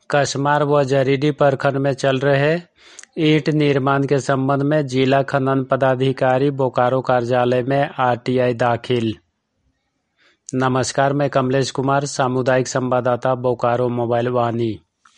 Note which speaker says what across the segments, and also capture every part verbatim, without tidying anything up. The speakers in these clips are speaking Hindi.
Speaker 1: कसमार व जरीडीह प्रखंड में चल रहे ईंट निर्माण के संबंध में जिला खनन पदाधिकारी बोकारो कार्यालय में आरटीआई दाखिल। नमस्कार, मैं कमलेश कुमार, सामुदायिक संवाददाता, बोकारो मोबाइल वाणी।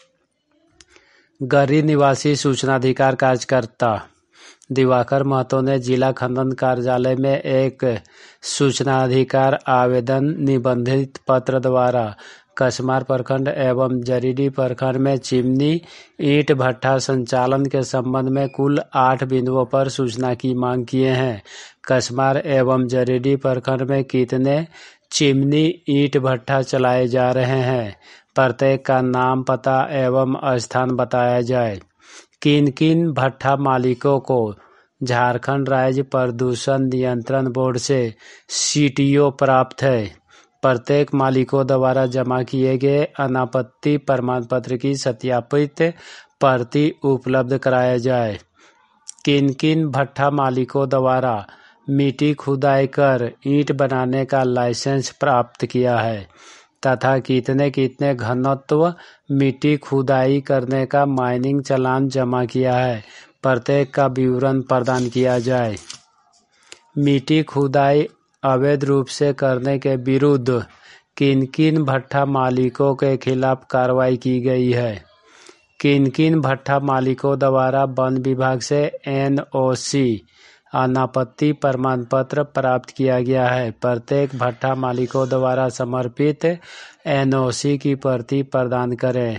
Speaker 1: गरी निवासी सूचनाधिकार कार्यकर्ता दिवाकर महतो ने जिला खनन कार्यालय में एक सूचनाधिकार आवेदन निबंधित पत्र द्वारा कसमार प्रखंड एवं जरीडीह प्रखंड में चिमनी ईंट भट्ठा संचालन के संबंध में कुल आठ बिंदुओं पर सूचना की मांग किए हैं। कसमार एवं जरीडीह प्रखंड में कितने चिमनी ईंट भट्ठा चलाए जा रहे हैं, प्रत्येक का नाम, पता एवं स्थान बताया जाए। किन किन भट्ठा मालिकों को झारखंड राज्य प्रदूषण नियंत्रण बोर्ड से सीटीओ प्राप्त है, प्रत्येक मालिकों द्वारा जमा किए गए अनापत्ति प्रमाण पत्र की सत्यापित प्रति उपलब्ध कराया जाए। किन किन भट्ठा मालिकों द्वारा मिट्टी खुदाई कर ईंट बनाने का लाइसेंस प्राप्त किया है तथा कितने कितने घनत्व मिट्टी खुदाई करने का माइनिंग चालान जमा किया है, प्रत्येक का विवरण प्रदान किया जाए। मिट्टी खुदाई अवैध रूप से करने के विरुद्ध किन किन भट्ठा मालिकों के खिलाफ कार्रवाई की गई है। किन किन भट्ठा मालिकों द्वारा वन विभाग से एनओसी अनापत्ति प्रमाण पत्र प्राप्त किया गया है, प्रत्येक भट्ठा मालिकों द्वारा समर्पित एनओसी की प्रति प्रदान करें।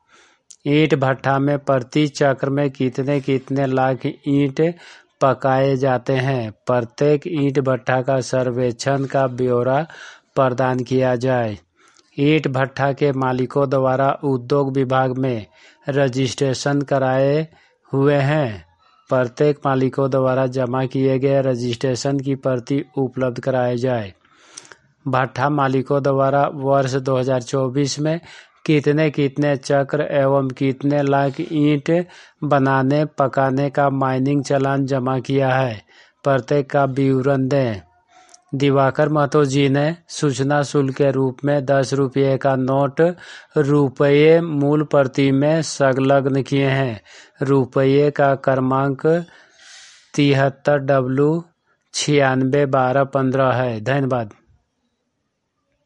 Speaker 1: ईंट भट्ठा में प्रति चक्र में कितने कितने लाख ईंट पकाए जाते हैं, प्रत्येक ईंट भट्ठा का सर्वेक्षण का ब्यौरा प्रदान किया जाए। ईंट भट्ठा के मालिकों द्वारा उद्योग विभाग में रजिस्ट्रेशन कराए हुए हैं, प्रत्येक मालिकों द्वारा जमा किए गए रजिस्ट्रेशन की प्रति उपलब्ध कराए जाए। भट्ठा मालिकों द्वारा वर्ष दो हज़ार चौबीस में कितने कितने चक्र एवं कितने लाख ईंट बनाने पकाने का माइनिंग चालान जमा किया है, प्रत्येक का विवरण दें। दिवाकर महतो जी ने सूचना शुल्क के रूप में दस रुपये का नोट रुपये मूल प्रति में संलग्न किए हैं। रुपये का क्रमांक तिहत्तर डब्लू छियानवे बारह पंद्रह है। धन्यवाद।